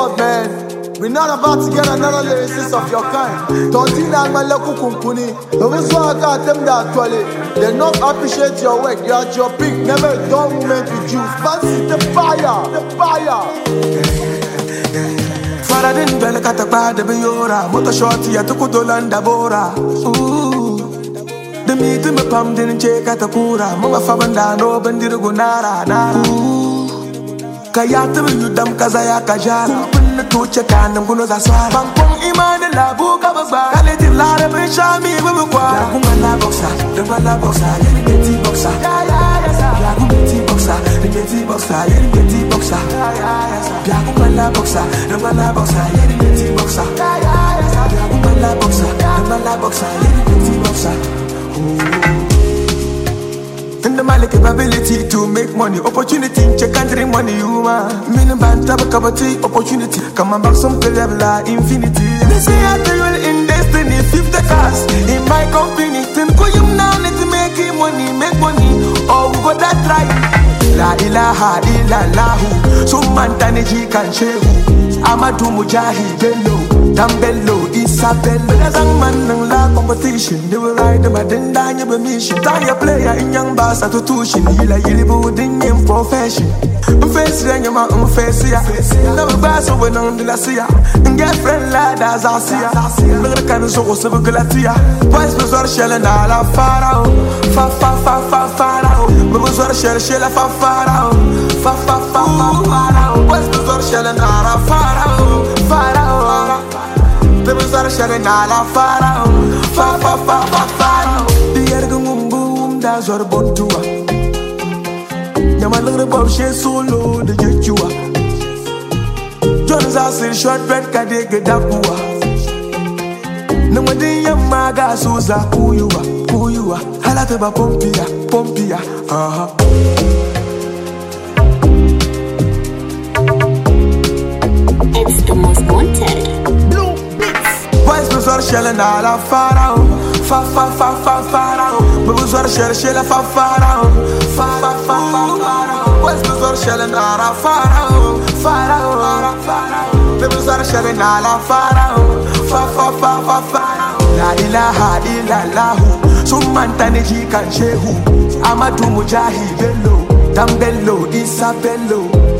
forward, man. We're not about to get another lyricist of your kind. Tontina Maleku Kumpuni. Those who got them that toilet. They not appreciate your work. You are at your peak. Never a dull moment with you. Fancy the fire. The fire. Fara din bele katakba de biyora. Moto shorty ya tukudolanda bora. The meet me pam din che katakura. Mama fabanda no bandiru gunara. Kayata me yudam kazaya kajara. Tuche kanam kuno za swara Bangkong imane la buka bagba Kaleti lare me shami bubu kwa Lagunga la boxa, dengwa la boxa Yeri beti boxa Lagunga beti boxa, beti boxa Yeri beti boxa Lagunga la boxa, dengwa la boxa Yeri beti boxa Lagunga la boxa, dengwa la boxa Yeri beti boxa And the Mali capability to make money, opportunity, check and drink money, you man. Meaning band tap a cup of tea, opportunity. Come on back some level infinity. They say I tell you in destiny, 50 cars in my company. Then go you now need to make money, oh we got that right. La ilaha illallahu, so man taneji kan shehu. Amadu Mujahi bello, Dambello, Isabello. There's a man in la competition. They will ride them at the Danya mission. Tanya player in young bass at tuition. Hila Yilibu in your profession. Face Rangama, face ya. Never pass over on the Lasia. And get friend lad as I see ya. Look at the kind of so Galatia. Vice was shell and all Farao. Fa fa fa fa farao. But was shell a fa farao. Fa fa fa fa farao. West was shell and all Farao. Farao. There was a shell and all Farao. Fa fa fa fa farao. The Ergumum does or Bontua. Yaman little Bob she solo the Jechua. John's a short red Kadega Dapua. No one day Yamaga Suza, who you are, Halataba Pompia, It's the most wanted. Blue Beats. Boys was all shelling all a farao. Fa fa fa fa farao. Boys was shell fa farao. Fa fa fa fa farao. Boys was all shelling all a farao. Farao. Boys was all shelling all a farao. Fa fa fa fa farao. La ilaha illallahu, summan taneji kan shehu. Amadu Mujahi bello, Dambello, Isabello.